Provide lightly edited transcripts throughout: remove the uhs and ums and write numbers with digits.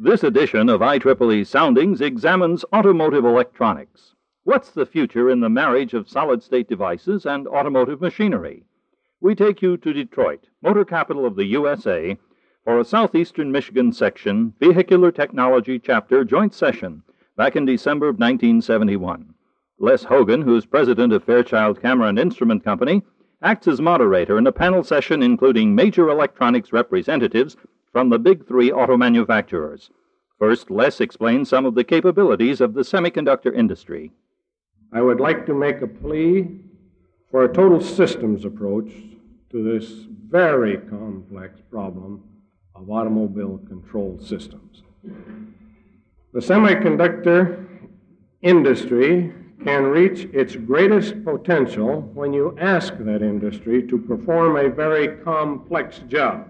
This edition of IEEE Soundings examines automotive electronics. What's the future in the marriage of solid-state devices and automotive machinery? We take you to Detroit, motor capital of the USA, for a Southeastern Michigan section Vehicular Technology Chapter joint session back in December of 1971. Les Hogan, who's president of Fairchild Camera and Instrument Company, acts as moderator in a panel session including major electronics representatives from the big three auto manufacturers. First, Les explains some of the capabilities of the semiconductor industry. I would like to make a plea for a total systems approach to this very complex problem of automobile control systems. The semiconductor industry can reach its greatest potential when you ask that industry to perform a very complex job.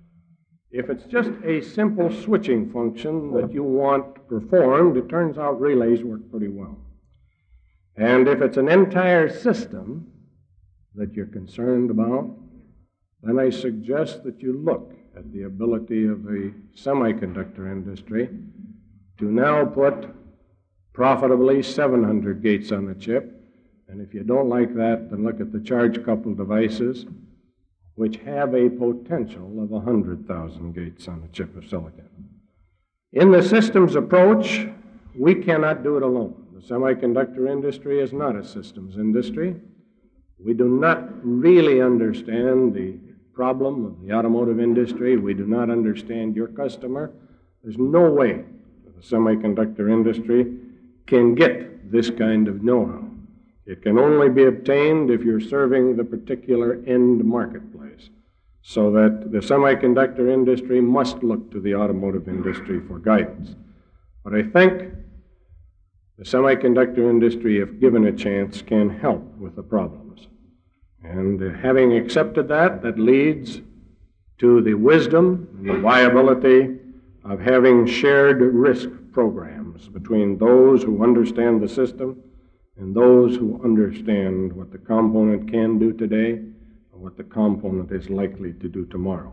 If it's just a simple switching function that you want performed, it turns out relays work pretty well. And if it's an entire system that you're concerned about, then I suggest that you look at the ability of the semiconductor industry to now put profitably 700 gates on the chip. And if you don't like that, then look at the charge-coupled devices, which have a potential of 100,000 gates on a chip of silicon. In the systems approach, we cannot do it alone. The semiconductor industry is not a systems industry. We do not really understand the problem of the automotive industry. We do not understand your customer. There's no way that the semiconductor industry can get this kind of know-how. It can only be obtained if you're serving the particular end marketplace, so that the semiconductor industry must look to the automotive industry for guidance. But I think the semiconductor industry, if given a chance, can help with the problems. And having accepted that, that leads to the wisdom and the viability of having shared risk programs between those who understand the system and those who understand what the component can do today and what the component is likely to do tomorrow.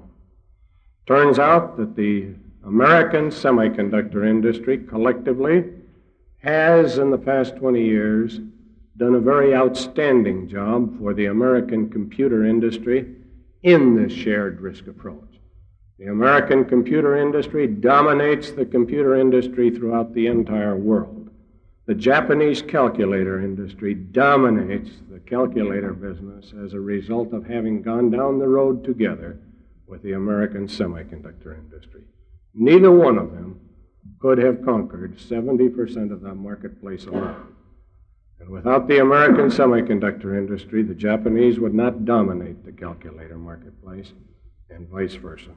Turns out that the American semiconductor industry collectively has, in the past 20 years, done a very outstanding job for the American computer industry in this shared risk approach. The American computer industry dominates the computer industry throughout the entire world. The Japanese calculator industry dominates the calculator business as a result of having gone down the road together with the American semiconductor industry. Neither one of them could have conquered 70% of that marketplace alone. And without the American semiconductor industry, the Japanese would not dominate the calculator marketplace, and vice versa.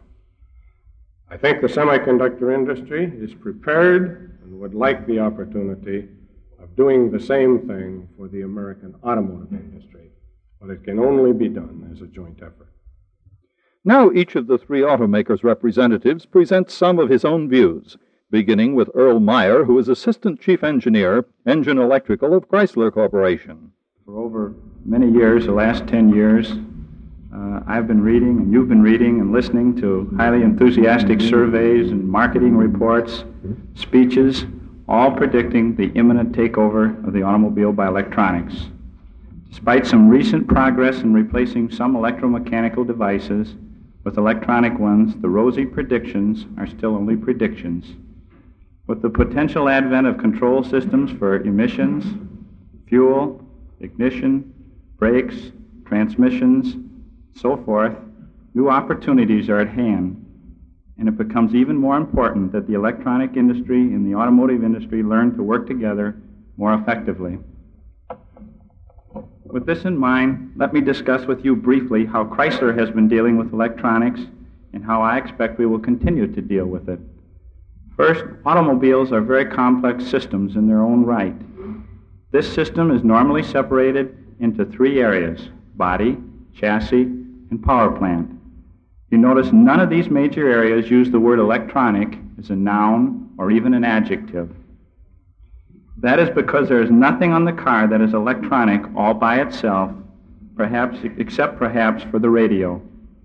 I think the semiconductor industry is prepared and would like the opportunity of doing the same thing for the American automotive industry, but it can only be done as a joint effort. Now each of the three automakers' representatives presents some of his own views, beginning with Earl Meyer, who is Assistant Chief Engineer, Engine Electrical of Chrysler Corporation. For over many years, the last 10 years, I've been reading, and you've been reading and listening to highly enthusiastic surveys and marketing reports, speeches, all predicting the imminent takeover of the automobile by electronics. Despite some recent progress in replacing some electromechanical devices with electronic ones, the rosy predictions are still only predictions. With the potential advent of control systems for emissions, fuel, ignition, brakes, transmissions, so forth, new opportunities are at hand, and it becomes even more important that the electronic industry and the automotive industry learn to work together more effectively. With this in mind, let me discuss with you briefly how Chrysler has been dealing with electronics and how I expect we will continue to deal with it. First, automobiles are very complex systems in their own right. This system is normally separated into three areas: body, chassis, and power plant. You notice none of these major areas use the word electronic as a noun or even an adjective. That is because there is nothing on the car that is electronic all by itself, except perhaps for the radio.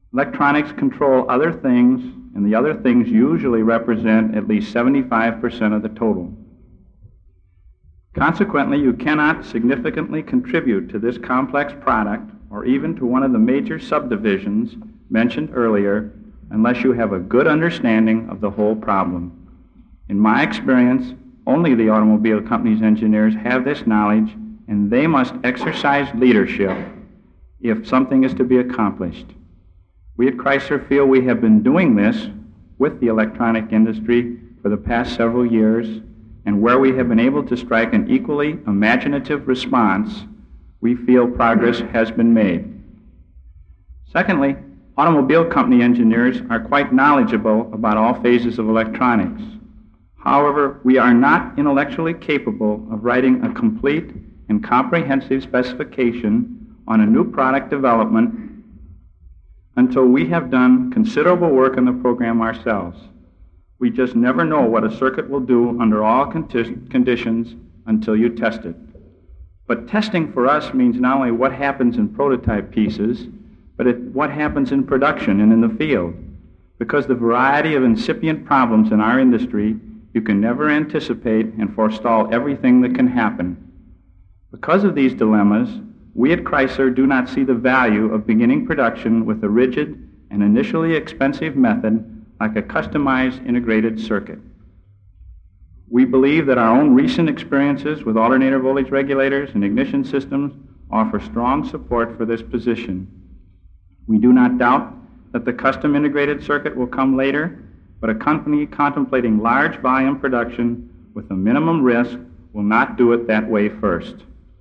Electronics control other things, and the other things usually represent at least 75% of the total. Consequently, you cannot significantly contribute to this complex product or even to one of the major subdivisions mentioned earlier unless you have a good understanding of the whole problem. In my experience, only the automobile company's engineers have this knowledge, and they must exercise leadership if something is to be accomplished. We at Chrysler feel we have been doing this with the electronic industry for the past several years, and where we have been able to strike an equally imaginative response, we feel progress has been made. Secondly, automobile company engineers are quite knowledgeable about all phases of electronics. However, we are not intellectually capable of writing a complete and comprehensive specification on a new product development until we have done considerable work on the program ourselves. We just never know what a circuit will do under all conditions until you test it. But testing for us means not only what happens in prototype pieces, but what happens in production and in the field. Because the variety of incipient problems in our industry, you can never anticipate and forestall everything that can happen. Because of these dilemmas, we at Chrysler do not see the value of beginning production with a rigid and initially expensive method like a customized integrated circuit. We believe that our own recent experiences with alternator voltage regulators and ignition systems offer strong support for this position. We do not doubt that the custom integrated circuit will come later, but a company contemplating large volume production with a minimum risk will not do it that way first.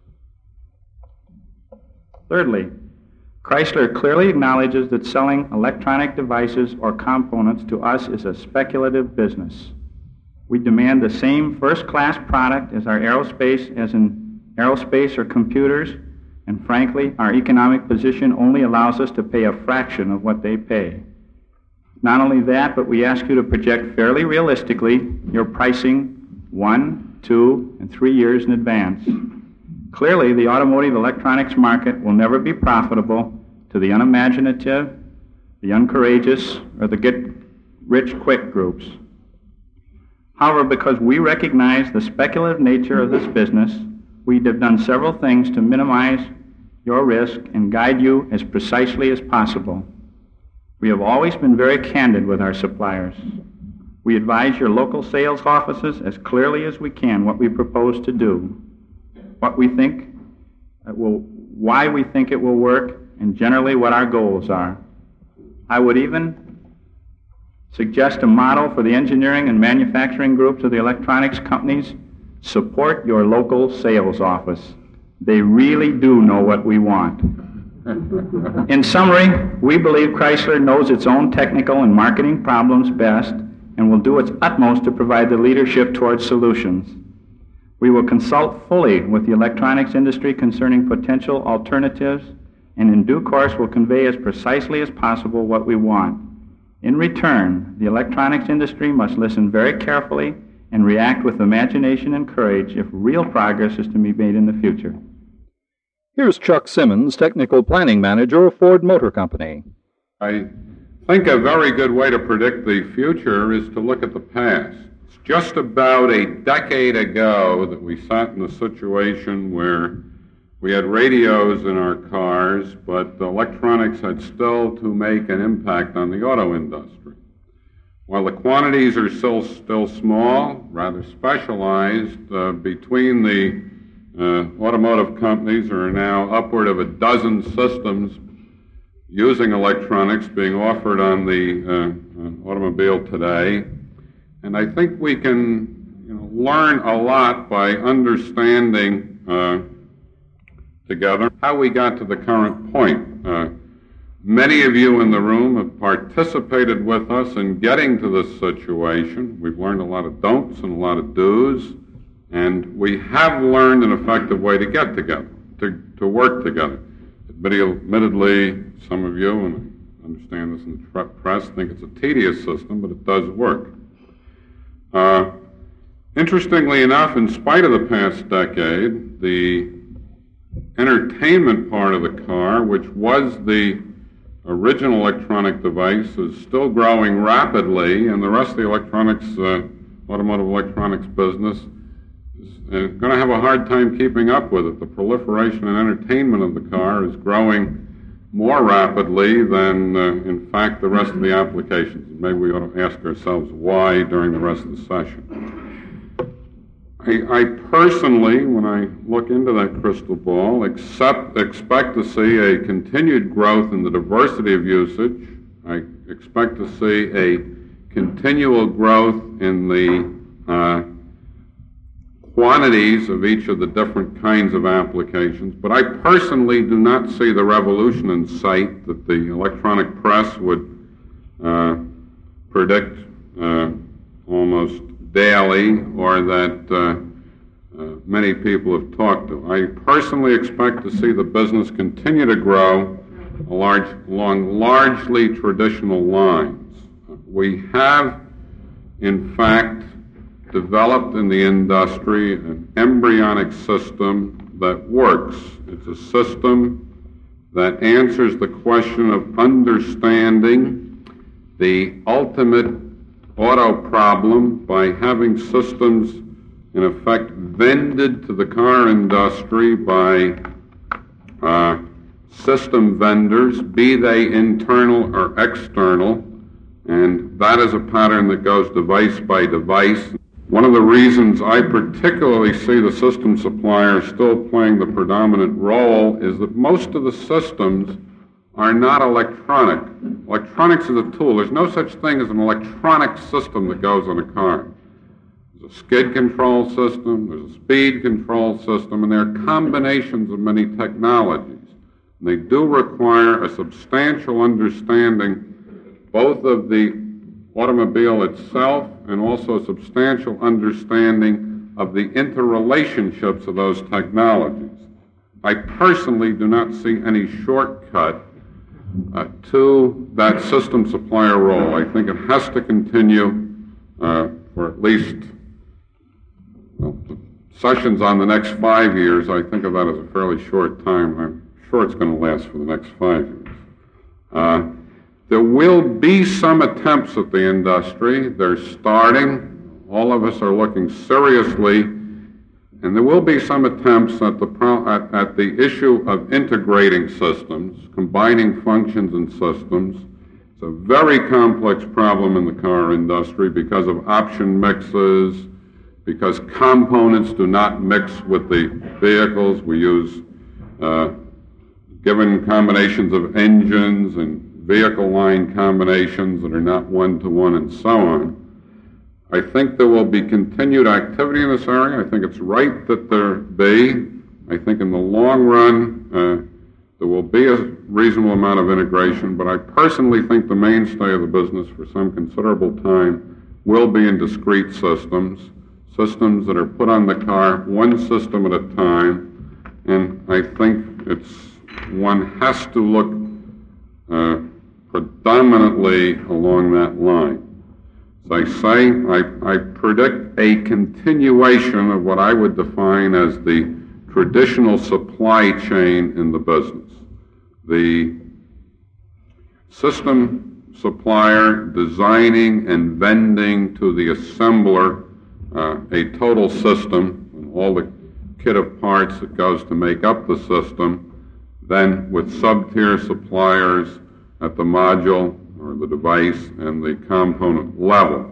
Thirdly, Chrysler clearly acknowledges that selling electronic devices or components to us is a speculative business. We demand the same first-class product as our aerospace as in aerospace or computers, and frankly, our economic position only allows us to pay a fraction of what they pay. Not only that, but we ask you to project fairly realistically your pricing 1, 2, and 3 years in advance. Clearly, the automotive electronics market will never be profitable to the unimaginative, the uncourageous, or the get-rich-quick groups. However, because we recognize the speculative nature of this business, we have done several things to minimize your risk and guide you as precisely as possible. We have always been very candid with our suppliers. We advise your local sales offices as clearly as we can what we propose to do, what we think why we think it will work, and generally what our goals are. I would even suggest a model for the engineering and manufacturing groups of the electronics companies. Support your local sales office. They really do know what we want. In summary, we believe Chrysler knows its own technical and marketing problems best and will do its utmost to provide the leadership towards solutions. We will consult fully with the electronics industry concerning potential alternatives, and in due course will convey as precisely as possible what we want. In return, the electronics industry must listen very carefully and react with imagination and courage if real progress is to be made in the future. Here's Chuck Simmons, Technical Planning Manager of Ford Motor Company. I think a very good way to predict the future is to look at the past. It's just about a decade ago that we sat in a situation where we had radios in our cars, but electronics had still to make an impact on the auto industry. While the quantities are still small, rather specialized, between the automotive companies there are now upward of a dozen systems using electronics being offered on the automobile today. And I think we can learn a lot by understanding together how we got to the current point. Many of you in the room have participated with us in getting to this situation. We've learned a lot of don'ts and a lot of do's, and we have learned an effective way to get together, to work together. Admittedly, some of you, and I understand this in the press, think it's a tedious system, but it does work. Interestingly enough, in spite of the past decade, the entertainment part of the car, which was the original electronic device is still growing rapidly, and the rest of the automotive electronics business is going to have a hard time keeping up with it. The proliferation and entertainment of the car is growing more rapidly than, in fact, the rest of the applications. Maybe we ought to ask ourselves why during the rest of the session. I personally, when I look into that crystal ball, expect to see a continued growth in the diversity of usage. I expect to see a continual growth in the quantities of each of the different kinds of applications, but I personally do not see the revolution in sight that the electronic press would predict almost daily, or that many people have talked to. I personally expect to see the business continue to grow along largely traditional lines. We have, in fact, developed in the industry an embryonic system that works. It's a system that answers the question of understanding the ultimate auto problem by having systems, in effect, vended to the car industry by system vendors, be they internal or external, and that is a pattern that goes device by device. One of the reasons I particularly see the system supplier still playing the predominant role is that most of the systems are not electronic. Electronics is a tool. There's no such thing as an electronic system that goes on a car. There's a skid control system, there's a speed control system, and there are combinations of many technologies. And they do require a substantial understanding both of the automobile itself and also a substantial understanding of the interrelationships of those technologies. I personally do not see any shortcut to that system supplier role. I think it has to continue for at least the sessions on the next 5 years. I think of that as a fairly short time. I'm sure it's going to last for the next 5 years. There will be some attempts at the industry. They're starting. All of us are looking seriously. And there will be some attempts at the issue of integrating systems, combining functions and systems. It's a very complex problem in the car industry because of option mixes, because components do not mix with the vehicles. We use given combinations of engines and vehicle line combinations that are not one-to-one and so on. I think there will be continued activity in this area. I think it's right that there be. I think in the long run there will be a reasonable amount of integration, but I personally think the mainstay of the business for some considerable time will be in discrete systems that are put on the car, one system at a time, and I think one has to look predominantly along that line. As I say, I predict a continuation of what I would define as the traditional supply chain in the business. The system supplier designing and vending to the assembler a total system and all the kit of parts that goes to make up the system, then with sub-tier suppliers at the module or the device and the component level.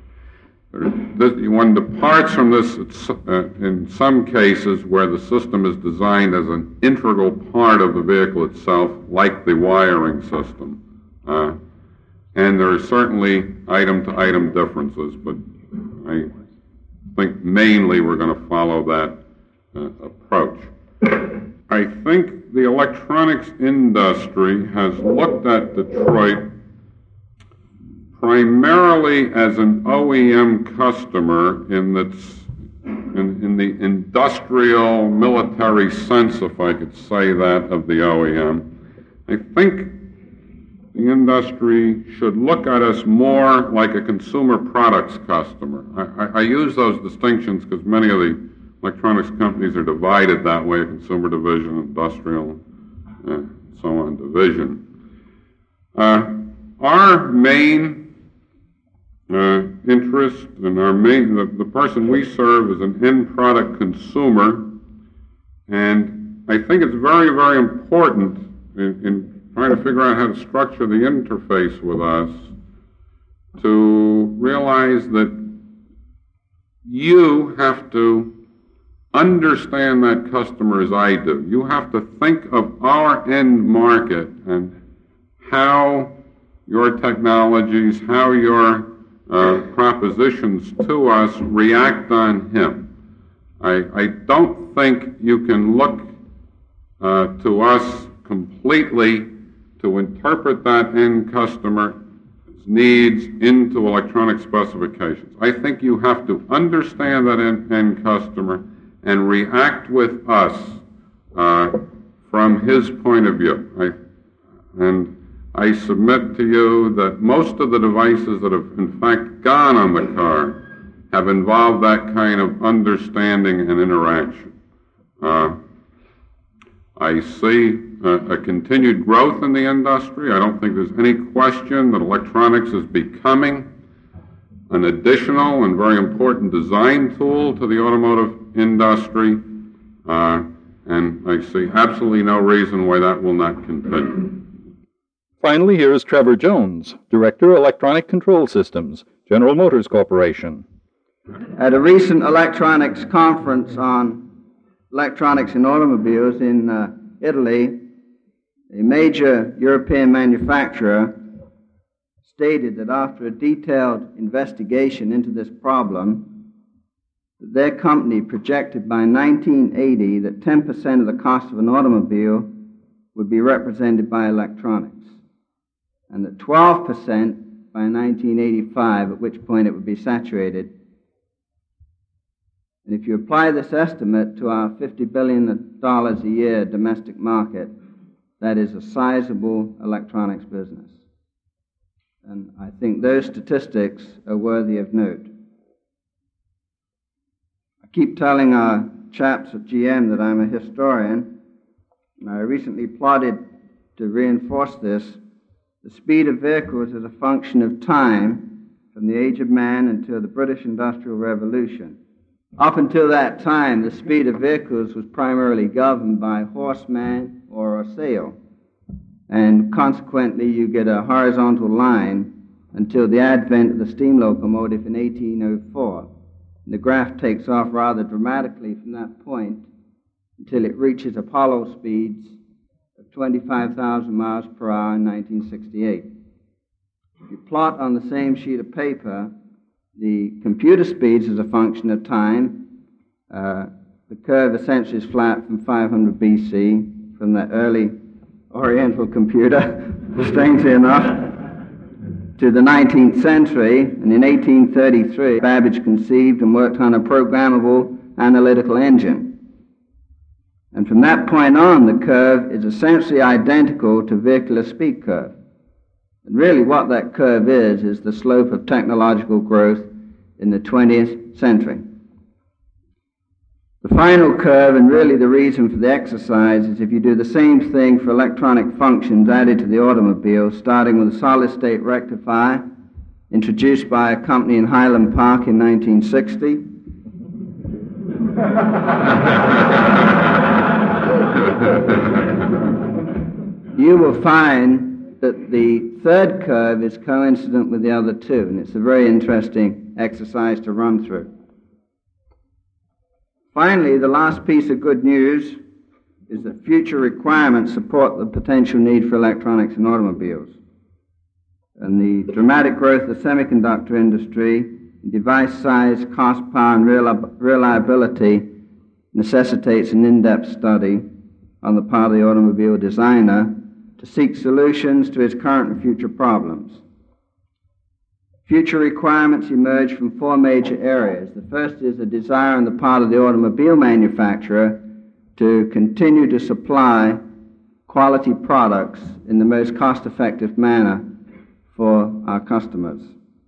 One departs from this in some cases where the system is designed as an integral part of the vehicle itself, like the wiring system. And there are certainly item-to-item differences, but I think mainly we're going to follow that approach. I think the electronics industry has looked at Detroit primarily as an OEM customer in the industrial military sense, if I could say that, of the OEM. I think the industry should look at us more like a consumer products customer. I use those distinctions because many of the electronics companies are divided that way, a consumer division, industrial, and so on division. Our main interest and the person we serve is an end product consumer, and I think it's very, very important in trying to figure out how to structure the interface with us to realize that you have to understand that customer as I do. You have to think of our end market and how your technologies, how your propositions to us react on him. I don't think you can look to us completely to interpret that end customer's needs into electronic specifications. I think you have to understand that end customer and react with us from his point of view. I submit to you that most of the devices that have in fact gone on the car have involved that kind of understanding and interaction. I see a continued growth in the industry. I don't think there's any question that electronics is becoming an additional and very important design tool to the automotive industry, and I see absolutely no reason why that will not continue. Finally, here is Trevor Jones, Director, Electronic Control Systems, General Motors Corporation. At a recent electronics conference on electronics in automobiles in Italy, a major European manufacturer stated that after a detailed investigation into this problem, their company projected by 1980 that 10% of the cost of an automobile would be represented by electronics, and that 12% by 1985, at which point it would be saturated. And if you apply this estimate to our $50 billion a year domestic market, that is a sizable electronics business. And I think those statistics are worthy of note. I keep telling our chaps at GM that I'm a historian, and I recently plotted to reinforce this. The speed of vehicles is a function of time from the age of man until the British Industrial Revolution. Up until that time, the speed of vehicles was primarily governed by horseman or a sail, and consequently you get a horizontal line until the advent of the steam locomotive in 1804. And the graph takes off rather dramatically from that point until it reaches Apollo speeds of 25,000 miles per hour in 1968. If you plot on the same sheet of paper the computer speeds as a function of time, the curve essentially is flat from 500 BC, from that early Oriental computer, strangely enough, to the 19th century, and in 1833, Babbage conceived and worked on a programmable analytical engine. And from that point on, the curve is essentially identical to vehicular speed curve. And really what that curve is the slope of technological growth in the 20th century. The final curve, and really the reason for the exercise, is if you do the same thing for electronic functions added to the automobile, starting with a solid-state rectifier, introduced by a company in Highland Park in 1960. You will find that the third curve is coincident with the other two, and it's a very interesting exercise to run through. Finally, the last piece of good news is that future requirements support the potential need for electronics in automobiles. And the dramatic growth of the semiconductor industry, device size, cost, power, and reliability necessitates an in-depth study on the part of the automobile designer to seek solutions to its current and future problems. Future requirements emerge from four major areas. The first is a desire on the part of the automobile manufacturer to continue to supply quality products in the most cost-effective manner for our customers.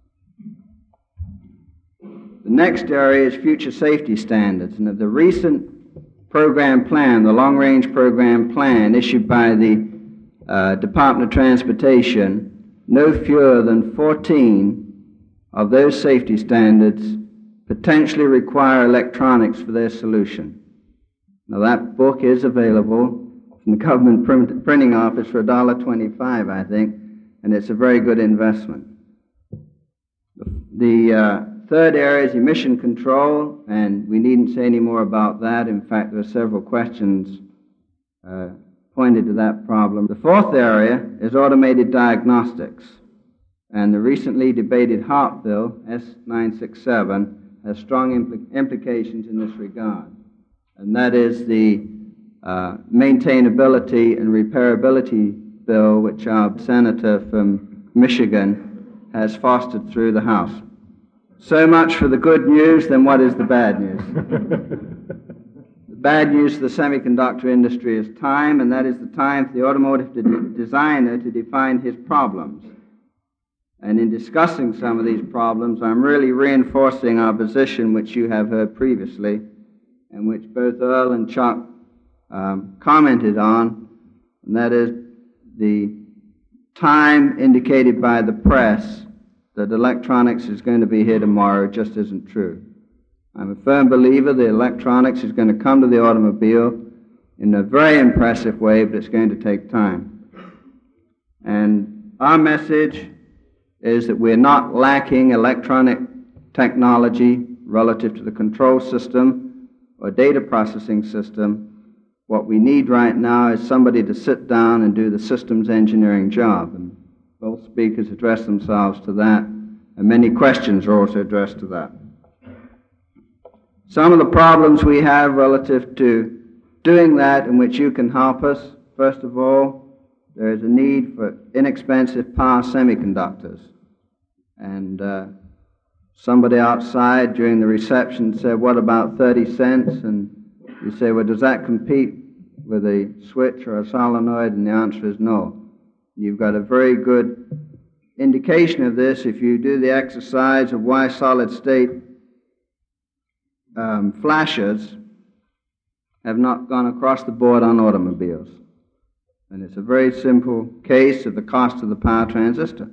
The next area is future safety standards, and of the recent program plan, the long-range program plan issued by the Department of Transportation, no fewer than 14 of those safety standards potentially require electronics for their solution. Now that book is available from the government printing office for $1.25, I think, and it's a very good investment. The third area is emission control, and we needn't say any more about that. In fact, there are several questions pointed to that problem. The fourth area is automated diagnostics, and the recently debated HARP bill, S967, has strong implications in this regard, and that is the maintainability and repairability bill, which our senator from Michigan has fostered through the House. So much for the good news, then what is the bad news? The bad news for the semiconductor industry is time, and that is the time for the automotive designer to define his problems. And in discussing some of these problems, I'm really reinforcing our position, which you have heard previously, and which both Earl and Chuck commented on, and that is the time indicated by the press that electronics is going to be here tomorrow just isn't true. I'm a firm believer that electronics is going to come to the automobile in a very impressive way, but it's going to take time. And our message is that we're not lacking electronic technology relative to the control system or data processing system. What we need right now is somebody to sit down and do the systems engineering job. And both speakers address themselves to that, and many questions are also addressed to that. Some of the problems we have relative to doing that in which you can help us, first of all, there is a need for inexpensive power semiconductors. And somebody outside during the reception said, what about 30 cents? And you say, well, does that compete with a switch or a solenoid? And the answer is no. You've got a very good indication of this if you do the exercise of why solid-state flashers have not gone across the board on automobiles. And it's a very simple case of the cost of the power transistor.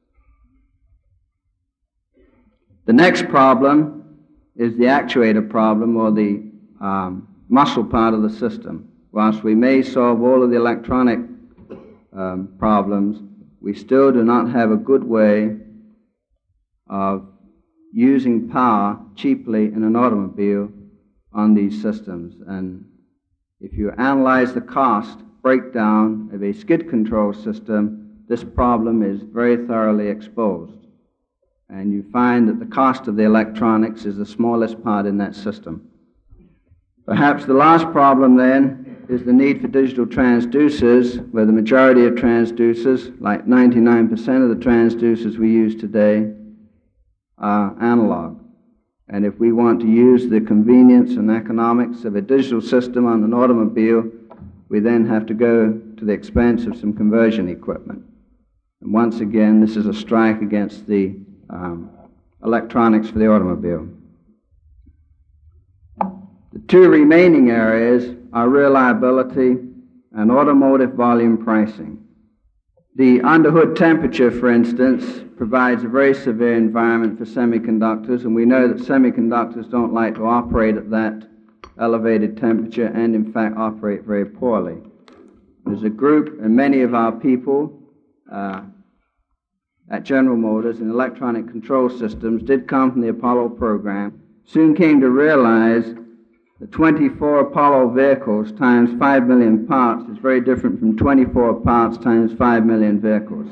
The next problem is the actuator problem, or the muscle part of the system. Whilst we may solve all of the electronic problems, we still do not have a good way of using power cheaply in an automobile on these systems. And if you analyze the cost breakdown of a skid control system, this problem is very thoroughly exposed. And you find that the cost of the electronics is the smallest part in that system. Perhaps the last problem then is the need for digital transducers, where the majority of transducers, like 99% of the transducers we use today, are analog. And if we want to use the convenience and economics of a digital system on an automobile, we then have to go to the expense of some conversion equipment. And once again, this is a strike against the electronics for the automobile. The two remaining areas are reliability and automotive volume pricing. The underhood temperature, for instance, provides a very severe environment for semiconductors, and we know that semiconductors don't like to operate at that elevated temperature and, in fact, operate very poorly. There's a group, and many of our people at General Motors in electronic control systems did come from the Apollo program, soon came to realize that 24 Apollo vehicles times 5 million parts is very different from 24 parts times 5 million vehicles.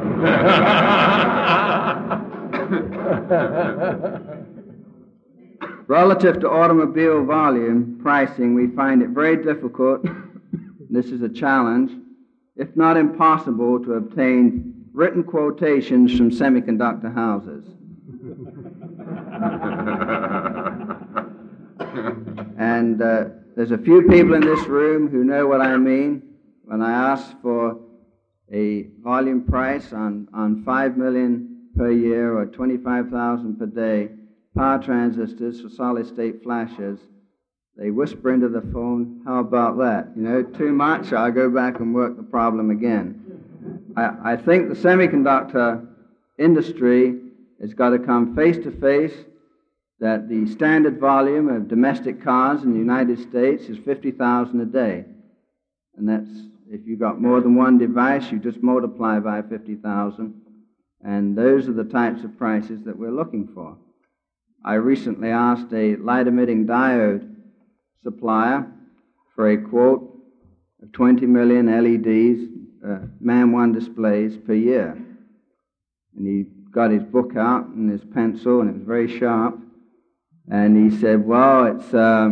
Relative to automobile volume pricing, we find it very difficult, this is a challenge, if not impossible, to obtain written quotations from semiconductor houses. And there's a few people in this room who know what I mean when I ask for a volume price on 5 million per year or 25,000 per day power transistors for solid-state flashers. they whisper into the phone, how about that? You know, too much, I'll go back and work the problem again. I think the semiconductor industry has got to come face to face that the standard volume of domestic cars in the United States is 50,000 a day. And that's, if you've got more than one device, you just multiply by 50,000. And those are the types of prices that we're looking for. I recently asked a light-emitting diode supplier for a quote of 20 million LEDs, MAM1 displays per year. And he got his book out and his pencil, and it was very sharp. And he said, well, it's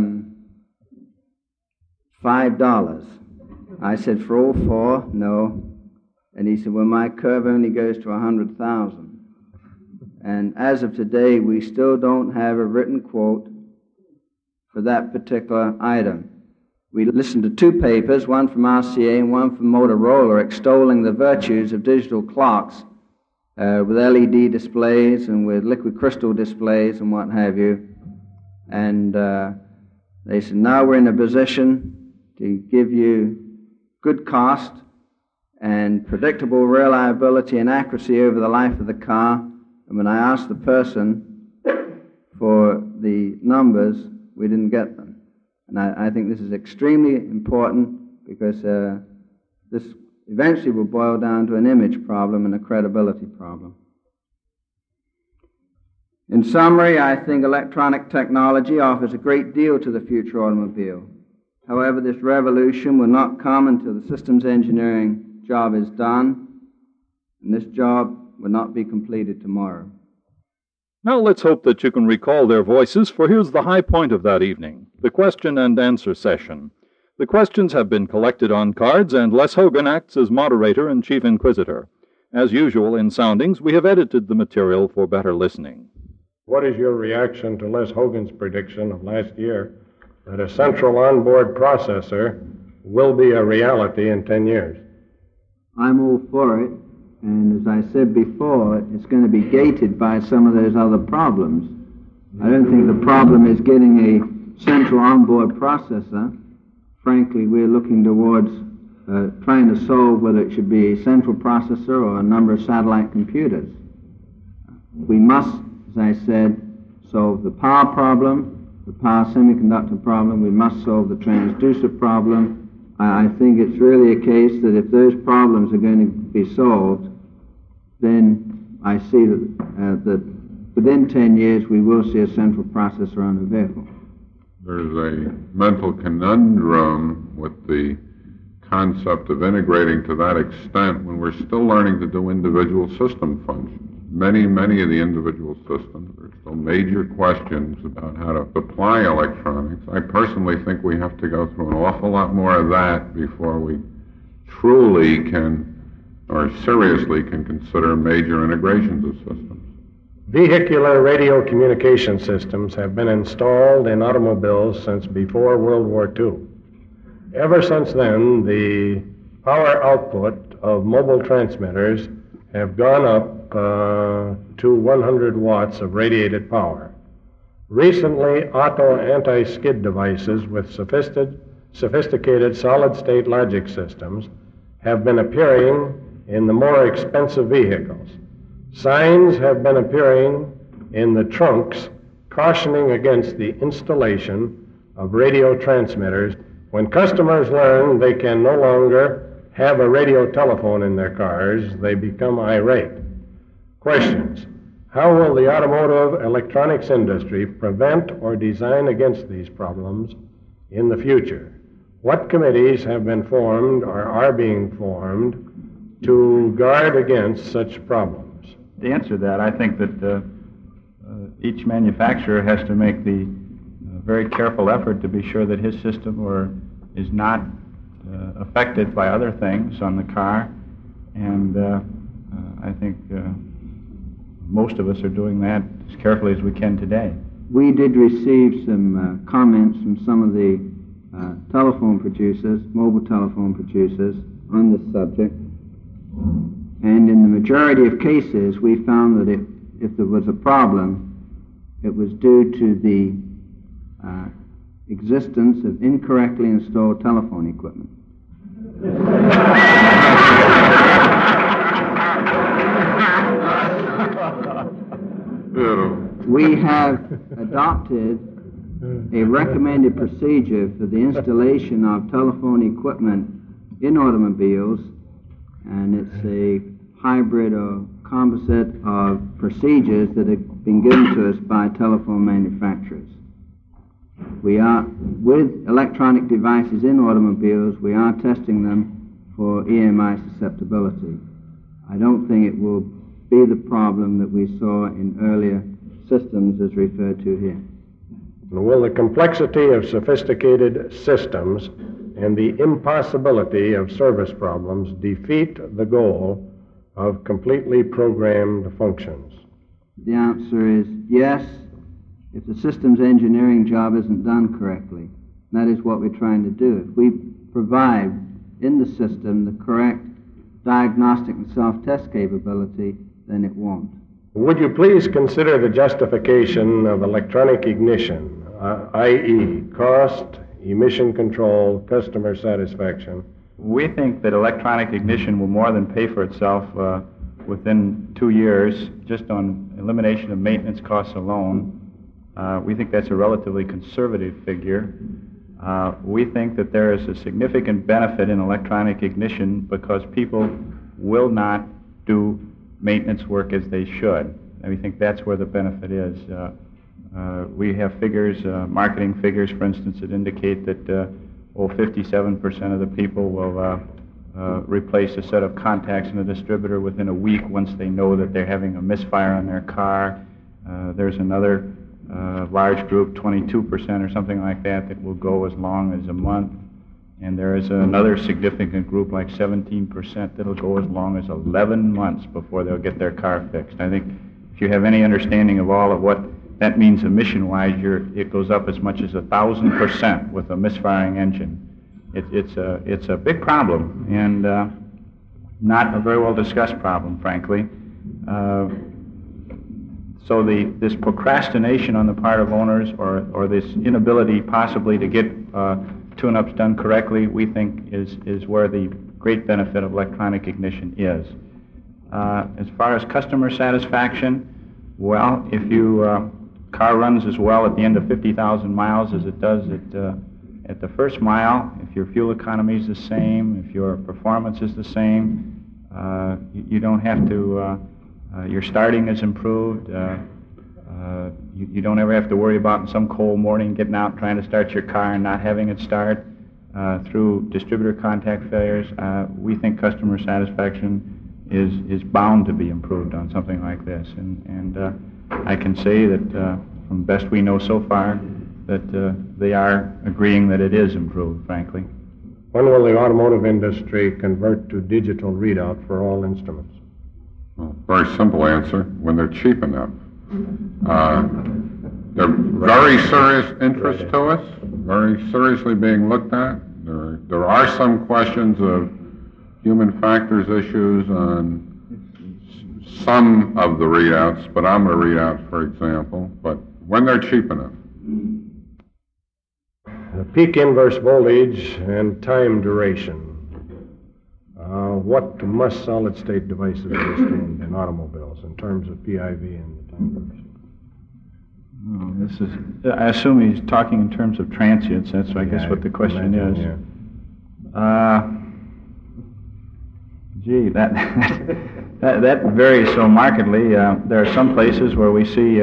$5. I said, for all four? No. And he said, well, my curve only goes to 100,000. And as of today, we still don't have a written quote for that particular item. We listened to two papers, one from RCA and one from Motorola, extolling the virtues of digital clocks with LED displays and with liquid crystal displays and what have you. And they said, now we're in a position to give you good cost and predictable reliability and accuracy over the life of the car. And when I asked the person for the numbers, we didn't get them. And I think this is extremely important because this eventually will boil down to an image problem and a credibility problem. In summary, I think electronic technology offers a great deal to the future automobile. However, this revolution will not come until the systems engineering job is done, and this job will not be completed tomorrow. Now let's hope that you can recall their voices, for here's the high point of that evening, the question and answer session. The questions have been collected on cards, and Les Hogan acts as moderator and chief inquisitor. As usual in Soundings, we have edited the material for better listening. What is your reaction to Les Hogan's prediction of last year that a central onboard processor will be a reality in 10 years? I'm all for it. And as I said before, it's going to be gated by some of those other problems. I don't think the problem is getting a central onboard processor. Frankly, we're looking towards trying to solve whether it should be a central processor or a number of satellite computers. We must, as I said, solve the power problem, the power semiconductor problem. We must solve the transducer problem. I think it's really a case that if those problems are going to be solved, then I see that within 10 years we will see a central processor on the vehicle. There's a mental conundrum with the concept of integrating to that extent when we're still learning to do individual system functions. Many of the individual systems, there's still major questions about how to apply electronics. I personally think we have to go through an awful lot more of that before we truly can, or seriously can consider major integrations of systems. Vehicular radio communication systems have been installed in automobiles since before World War II. Ever since then, the power output of mobile transmitters have gone up to 100 watts of radiated power. Recently, auto anti-skid devices with sophisticated solid-state logic systems have been appearing in the more expensive vehicles. Signs have been appearing in the trunks cautioning against the installation of radio transmitters. When customers learn they can no longer have a radio telephone in their cars, they become irate. Questions. How will the automotive electronics industry prevent or design against these problems in the future? What committees have been formed or are being formed to guard against such problems? To answer that, I think that each manufacturer has to make the very careful effort to be sure that his system is not affected by other things on the car, and I think most of us are doing that as carefully as we can today. We did receive some comments from some of the telephone producers, mobile telephone producers, on this subject. And in the majority of cases, we found that if there was a problem, it was due to the existence of incorrectly installed telephone equipment. We have adopted a recommended procedure for the installation of telephone equipment in automobiles, and it's a hybrid or composite of procedures that have been given to us by telephone manufacturers. We are, with electronic devices in automobiles, we are testing them for EMI susceptibility. I don't think it will be the problem that we saw in earlier systems as referred to here. Will the complexity of sophisticated systems and the impossibility of service problems defeat the goal of completely programmed functions? The answer is yes, if the systems engineering job isn't done correctly. That is what we're trying to do. If we provide in the system the correct diagnostic and self-test capability, then it won't. Would you please consider the justification of electronic ignition, i.e. cost, emission control, customer satisfaction? We think that electronic ignition will more than pay for itself within 2 years, just on elimination of maintenance costs alone. We think that's a relatively conservative figure. We think that there is a significant benefit in electronic ignition because people will not do maintenance work as they should. And we think that's where the benefit is. We have figures, marketing figures, for instance, that indicate that 57% of the people will replace a set of contacts in a distributor within a week once they know that they're having a misfire on their car. There's another large group, 22% or something like that, that will go as long as a month. And there is another significant group, like 17%, that'll go as long as 11 months before they'll get their car fixed. I think if you have any understanding of all of what that means emission-wise, it goes up as much as 1,000% with a misfiring engine. It's a big problem, and not a very well-discussed problem, frankly. So this procrastination on the part of owners, or this inability possibly to get tune-ups done correctly, we think is where the great benefit of electronic ignition is. As far as customer satisfaction, well, if your car runs as well at the end of 50,000 miles as it does at the first mile, if your fuel economy is the same, if your performance is the same, you don't have to, your starting is improved, you don't ever have to worry about in some cold morning getting out and trying to start your car and not having it start through distributor contact failures. We think customer satisfaction is bound to be improved on something like this. And I can say that from best we know so far that they are agreeing that it is improved, frankly. When will the automotive industry convert to digital readout for all instruments? Well, very simple answer, when they're cheap enough. They're very serious interest to us, very seriously being looked at. There are some questions of human factors issues on some of the readouts, speedometer readouts, for example, but when they're cheap enough. Peak inverse voltage and time duration. What must solid-state devices withstand in automobiles in terms of PIV and the time duration? I assume he's talking in terms of transients. That's, I guess, what the question is. Yeah. Gee, that varies so markedly. There are some places where we see,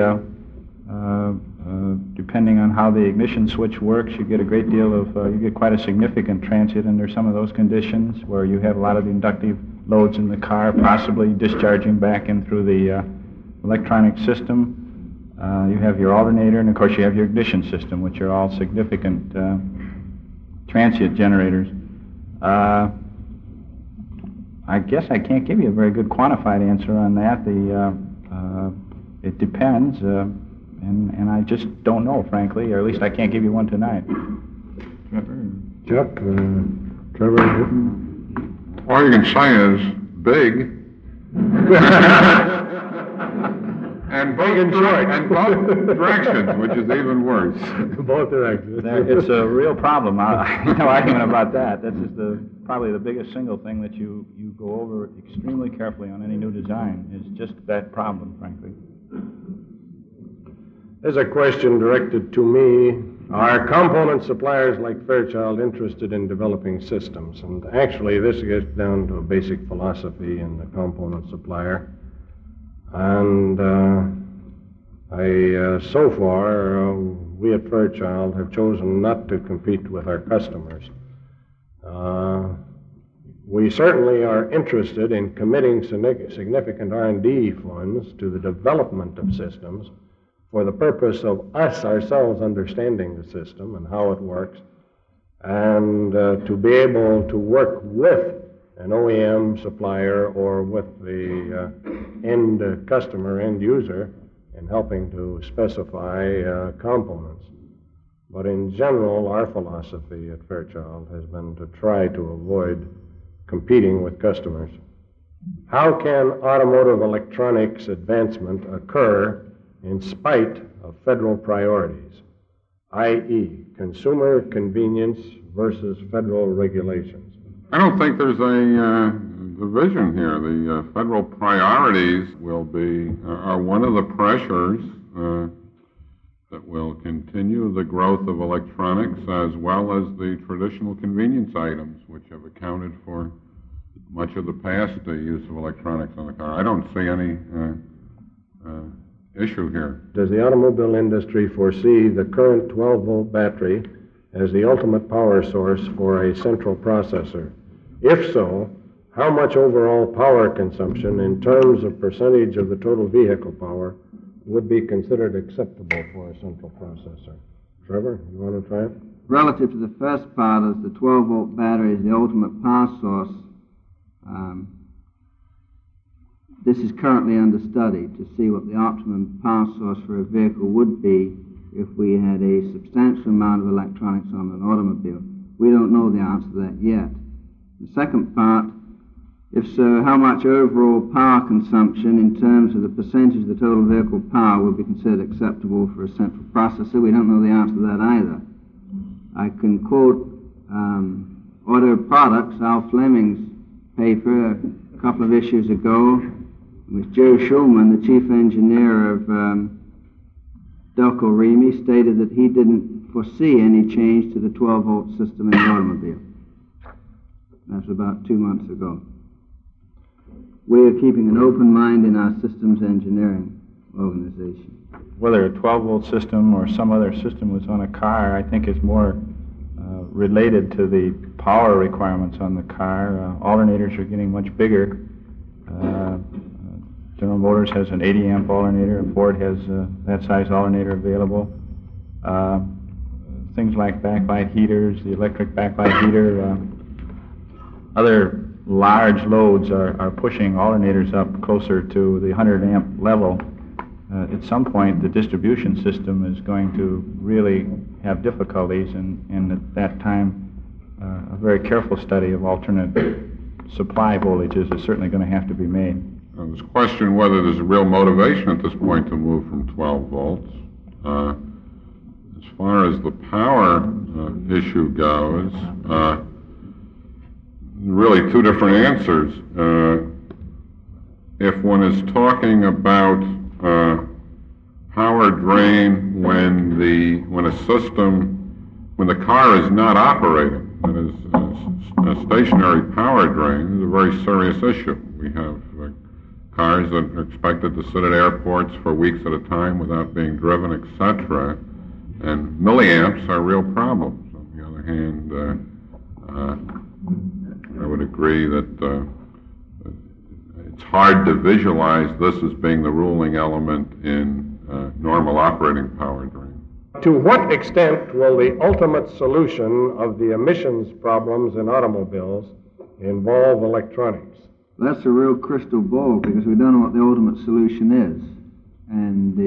depending on how the ignition switch works, you get a great deal of, you get quite a significant transient under some of those conditions where you have a lot of the inductive loads in the car possibly discharging back in through the electronic system. You have your alternator, and of course you have your ignition system, which are all significant transient generators. I guess I can't give you a very good quantified answer on that. It depends, and I just don't know, frankly, or at least I can't give you one tonight. Chuck, Trevor? All you can say is big. And big and short. And both directions, which is even worse. Both directions. It's a real problem. No argument about that. That's just probably the biggest single thing that you go over extremely carefully on any new design is just that problem, frankly. There's a question directed to me. Are component suppliers like Fairchild interested in developing systems? And actually, this gets down to a basic philosophy in the component supplier. And so far, we at Fairchild have chosen not to compete with our customers. We certainly are interested in committing significant R&D funds to the development of systems for the purpose of us ourselves understanding the system and how it works, and to be able to work with an OEM supplier or with the end customer, end user, in helping to specify components. But in general, our philosophy at Fairchild has been to try to avoid competing with customers. How can automotive electronics advancement occur in spite of federal priorities, i.e., consumer convenience versus federal regulations? I don't think there's a division here. The federal priorities are one of the pressures that will continue the growth of electronics as well as the traditional convenience items, which have accounted for much of the past use of electronics on the car. I don't see any issue here. Does the automobile industry foresee the current 12-volt battery as the ultimate power source for a central processor? If so, how much overall power consumption in terms of percentage of the total vehicle power would be considered acceptable for a central processor? Trevor, you want to try it? Relative to the first part, as the 12-volt battery is the ultimate power source, this is currently under study to see what the optimum power source for a vehicle would be if we had a substantial amount of electronics on an automobile. We don't know the answer to that yet. The second part, if so, how much overall power consumption in terms of the percentage of the total vehicle power would be considered acceptable for a central processor? We don't know the answer to that either. I can quote Auto Products, Al Fleming's paper a couple of issues ago, with Joe Schulman, the chief engineer of Delco Remy, stated that he didn't foresee any change to the 12-volt system in the automobile. That was about 2 months ago. We are keeping an open mind in our systems engineering organization. Whether a 12-volt system or some other system was on a car, I think is more related to the power requirements on the car. Alternators are getting much bigger. General Motors has an 80-amp alternator. Ford has that size alternator available. Things like backlight heaters, the electric backlight heater, other large loads are pushing alternators up closer to the 100-amp level. At some point, the distribution system is going to really have difficulties, and at that time, a very careful study of alternate supply voltages is certainly going to have to be made. There's a question whether there's a real motivation at this point to move from 12 volts. As far as the power issue goes, really two different answers. If one is talking about power drain when the car is not operating, that is a stationary power drain, is a very serious issue. We have cars that are expected to sit at airports for weeks at a time without being driven, etc. And milliamps are real problems. On the other hand, I would agree that it's hard to visualize this as being the ruling element in normal operating power drain. To what extent will the ultimate solution of the emissions problems in automobiles involve electronics? That's a real crystal ball, because we don't know what the ultimate solution is. And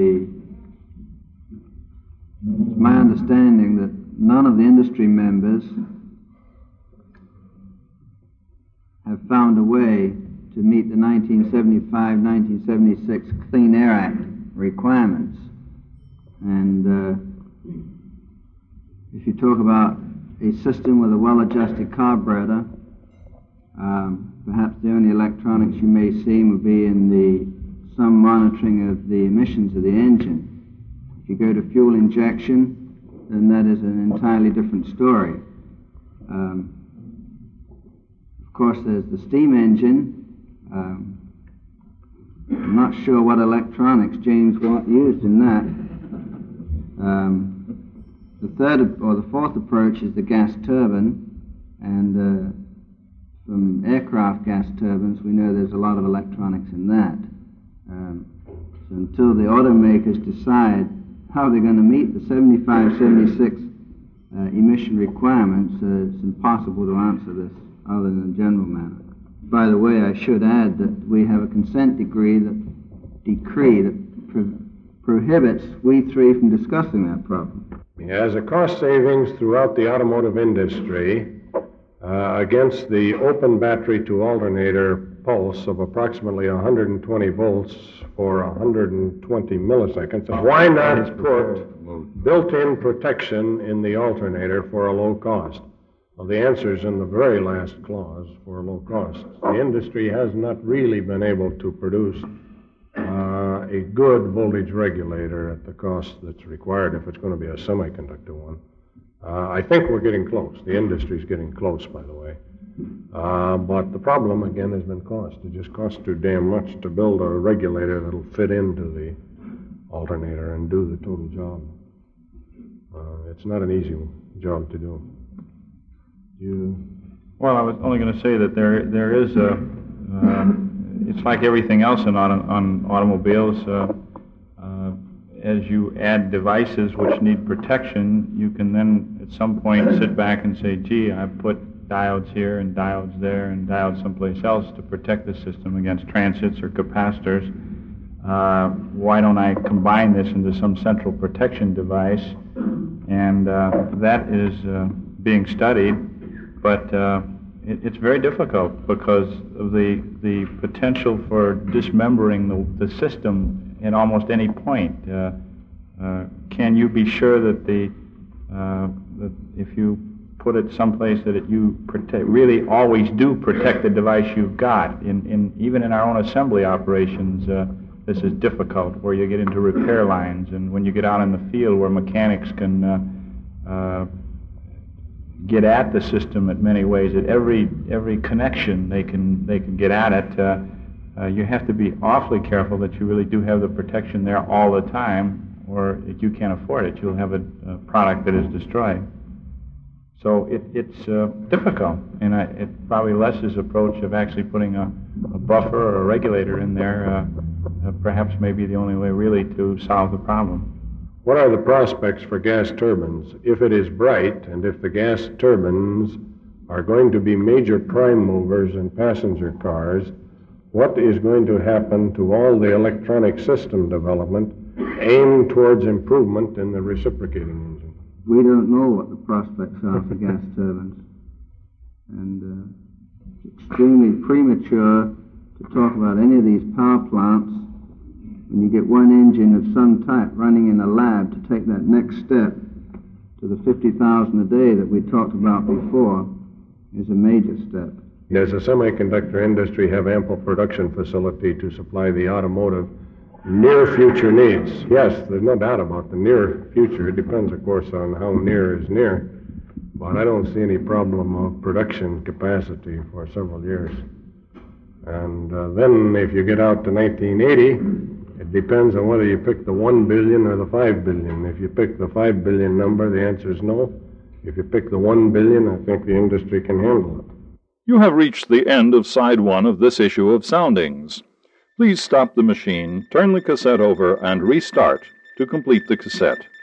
it's my understanding that none of the industry members have found a way to meet the 1975-1976 Clean Air Act requirements. And if you talk about a system with a well-adjusted carburetor, perhaps the only electronics you may see would be in some monitoring of the emissions of the engine. If you go to fuel injection, then that is an entirely different story. Of course, there's the steam engine. I'm not sure what electronics James Watt used in that. The third or the fourth approach is the gas turbine, and from aircraft gas turbines, we know there's a lot of electronics in that. So until the automakers decide how they're going to meet the 75, 76 emission requirements, it's impossible to answer this other in a general manner. By the way, I should add that we have a consent decree that prohibits we three from discussing that problem. As a cost savings throughout the automotive industry, against the open battery to alternator pulse of approximately 120 volts for 120 milliseconds, why not put built-in protection in the alternator for a low cost? Well, the answer is in the very last clause, for low cost. The industry has not really been able to produce a good voltage regulator at the cost that's required if it's going to be a semiconductor one. I think we're getting close. The industry's getting close, by the way. But the problem, again, has been cost. It just costs too damn much to build a regulator that'll fit into the alternator and do the total job. It's not an easy job to do. Well, I was only going to say that there is a... it's like everything else on automobiles. As you add devices which need protection, you can then at some point sit back and say, gee, I put diodes here and diodes there and diodes someplace else to protect the system against transits or capacitors. Why don't I combine this into some central protection device? And that is being studied, but it's very difficult because of the potential for dismembering the system at almost any point. Can you be sure that that if you put it someplace that you really always do protect the device you've got? Even in our own assembly operations, this is difficult, where you get into repair lines, and when you get out in the field where mechanics can get at the system in many ways. At every connection they can get at it. You have to be awfully careful that you really do have the protection there all the time, or if you can't afford it, you'll have a product that is destroyed. So it's difficult, and it probably Les's approach of actually putting a buffer or a regulator in there perhaps may be the only way really to solve the problem. What are the prospects for gas turbines? If it is bright, and if the gas turbines are going to be major prime movers in passenger cars, what is going to happen to all the electronic system development aimed towards improvement in the reciprocating engine? We don't know what the prospects are for gas turbines. And it's extremely premature to talk about any of these power plants when you get one engine of some type running in a lab to take that next step to the 50,000 a day that we talked about before is a major step. Does the semiconductor industry have ample production facility to supply the automotive near future needs? Yes, there's no doubt about the near future. It depends, of course, on how near is near. But I don't see any problem of production capacity for several years. And then if you get out to 1980, it depends on whether you pick the 1 billion or the 5 billion. If you pick the 5 billion number, the answer is no. If you pick the 1 billion, I think the industry can handle it. You have reached the end of side 1 of this issue of Soundings. Please stop the machine, turn the cassette over, and restart to complete the cassette.